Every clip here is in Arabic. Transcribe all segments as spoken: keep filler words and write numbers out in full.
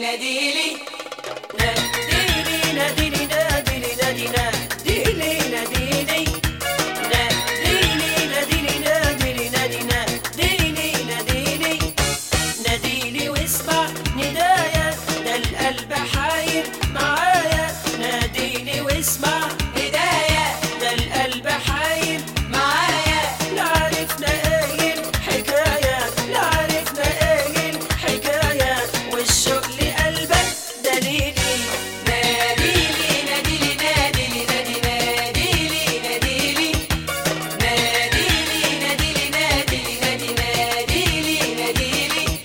ناديلي ناديلي ناديلي ناديلي نادي ناديلي ناديلي ناديلي ناديلي ناديلي نادي ناديلي ناديلي ناديلي واسمع ندايا ده القلب حاير معايا ناديلي واسمع ندايا ده القلب حاير معايا لا عرفنا ايه الحكاية لا عرفنا ايه الحكاية والشوق لقلبك دليلي ناديلي ناديلي ناديلي نادي ناديلي ناديلي ناديلي ناديلي ناديلي نادي ناديلي ناديلي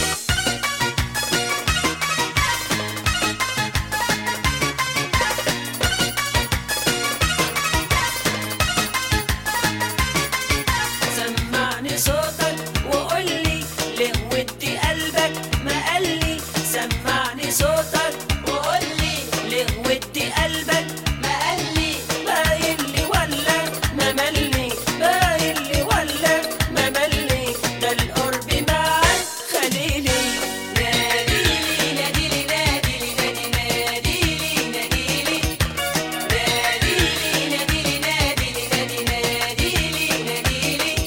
سمعني صوتك وقولي ليه ودي قلبك ما قالي سمعني صوتك وقولي ليه ودي قلبك ما قالي باين لي ولا ما ملي باين لي ولا ما ملي ده القرب معاك خليلي ناديلي ناديلي ناديلي نادي ناديلي ناديلي ناديلي ناديلي ناديلي نادي ناديلي ناديلي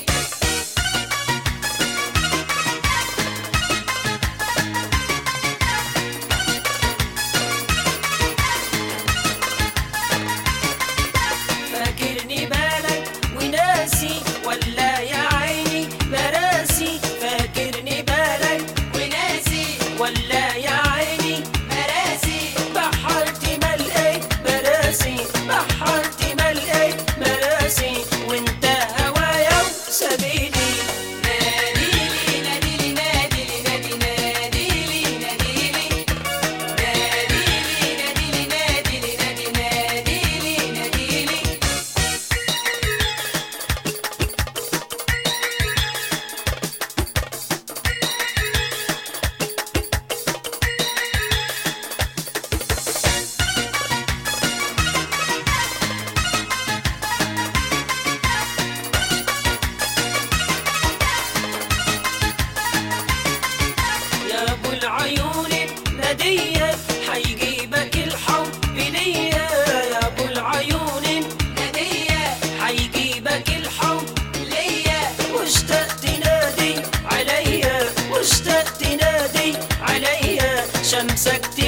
فاكرني بالك وناسي ولا يا عيني مراسي فاكرني بالك وناسي ولا يا عيني مراسي بحرتي ما لقيت مراسي بحرتي ما لقيت مراسي وانت هوايا وسبيلي ناديلي ناديلي ناديلي نادي ناديلي ناديلي ناديلي ناديلي ناديلي نادي ناديلي ناديلي يا ابو العيون الندية حيجيبك الحب ليا يا ابو العيون الندية حيجيبك الحب ليا مشتاق تنادي عليا مشتاق تنادي عليا شمسك